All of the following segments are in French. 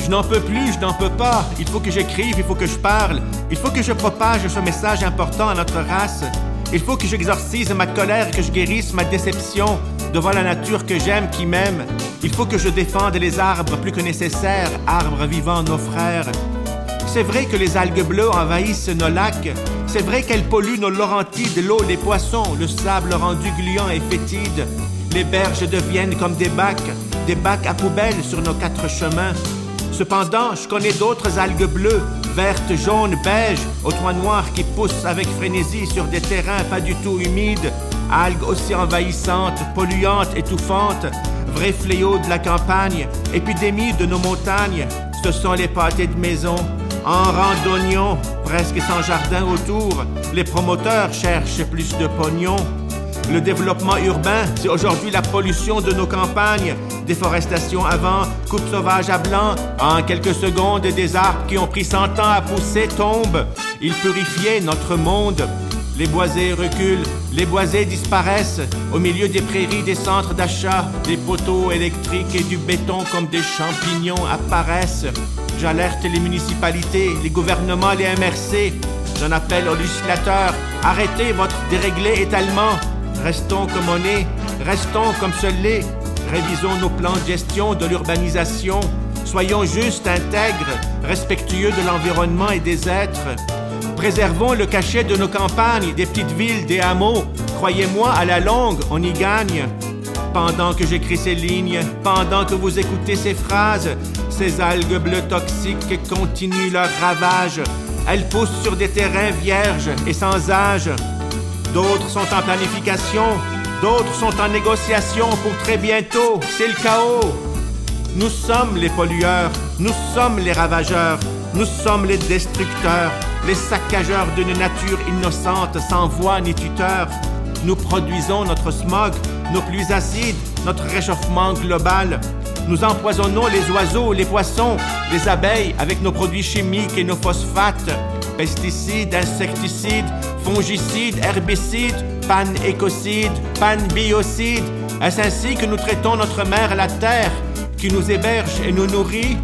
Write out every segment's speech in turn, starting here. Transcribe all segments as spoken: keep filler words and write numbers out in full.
Je n'en peux plus, je n'en peux pas. Il faut que j'écrive, il faut que je parle. Il faut que je propage ce message important à notre race. Il faut que j'exorcise ma colère, que je guérisse ma déception devant la nature que j'aime, qui m'aime. Il faut que je défende les arbres plus que nécessaires, arbres vivants, nos frères. C'est vrai que les algues bleues envahissent nos lacs. C'est vrai qu'elles polluent nos Laurentides, l'eau, les poissons, le sable rendu gluant et fétide. Les berges deviennent comme des bacs, des bacs à poubelles sur nos quatre chemins. Cependant, je connais d'autres algues bleues, vertes, jaunes, beiges, aux toits noirs qui poussent avec frénésie sur des terrains pas du tout humides. Algues aussi envahissantes, polluantes, étouffantes, vrais fléaux de la campagne, épidémies de nos montagnes. Ce sont les pâtés de maison, en rang d'oignons, presque sans jardin autour. Les promoteurs cherchent plus de pognon. Le développement urbain, c'est aujourd'hui la pollution de nos campagnes. Déforestation avant, coupe sauvage à blanc. En quelques secondes, des arbres qui ont pris cent ans à pousser tombent. Ils purifiaient notre monde. Les boisés reculent, les boisés disparaissent. Au milieu des prairies, des centres d'achat, des poteaux électriques et du béton comme des champignons apparaissent. J'alerte les municipalités, les gouvernements, les M R C. J'en appelle aux législateurs. Arrêtez votre déréglé étalement. Restons comme on est, restons comme ce l'est. Révisons nos plans de gestion de l'urbanisation. Soyons justes, intègres, respectueux de l'environnement et des êtres. Préservons le cachet de nos campagnes, des petites villes, des hameaux. Croyez-moi, à la longue, on y gagne. Pendant que j'écris ces lignes, pendant que vous écoutez ces phrases, ces algues bleues toxiques continuent leur ravage. Elles poussent sur des terrains vierges et sans âge. D'autres sont en planification, d'autres sont en négociation pour très bientôt. C'est le chaos. Nous sommes les pollueurs, nous sommes les ravageurs, nous sommes les destructeurs, les saccageurs d'une nature innocente sans voix ni tuteur. Nous produisons notre smog, nos pluies acides, notre réchauffement global. Nous empoisonnons les oiseaux, les poissons, les abeilles avec nos produits chimiques et nos phosphates. Pesticides, insecticides, fongicides, herbicides, pan-écocides, pan-biocides. Est-ce ainsi que nous traitons notre mère, la terre, qui nous héberge et nous nourrit?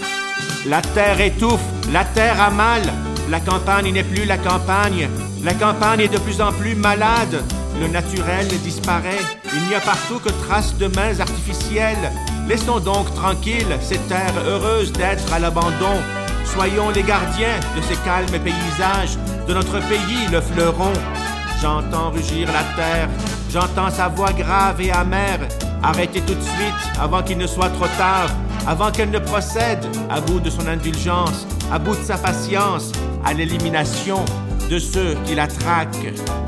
La terre étouffe, la terre a mal. La campagne n'est plus la campagne. La campagne est de plus en plus malade. Le naturel disparaît. Il n'y a partout que traces de mains artificielles. Laissons donc tranquilles ces terres heureuses d'être à l'abandon. Soyons les gardiens de ces calmes paysages, de notre pays le fleuron. J'entends rugir la terre, j'entends sa voix grave et amère. Arrêtez tout de suite avant qu'il ne soit trop tard, avant qu'elle ne procède à bout de son indulgence, à bout de sa patience, à l'élimination de ceux qui la traquent.